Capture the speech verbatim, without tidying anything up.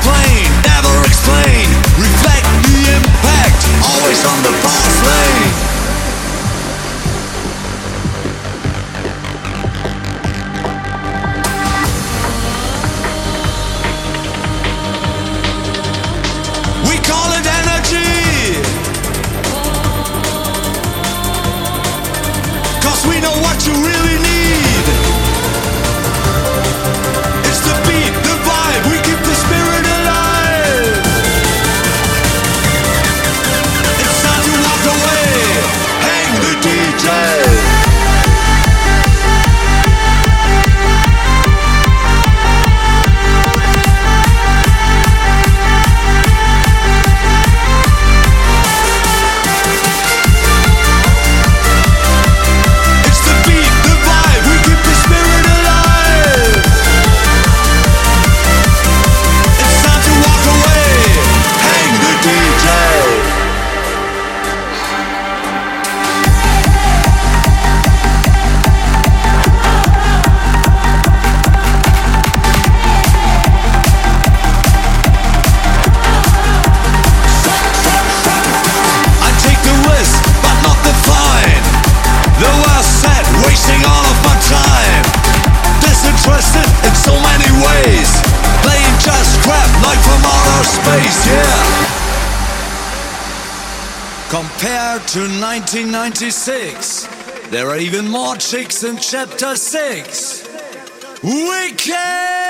explain, never explain. Reflect the impact, always on the fast lane. We call it energy, 'cause we know what you really need. It's the beat, the vibe, we keep the spirit alive. It's time to walk away, hang the D J. In so many ways, playing just crap like from outer space, yeah. Compared to nineteen ninety-six, there are even more chicks in chapter six. Wicked!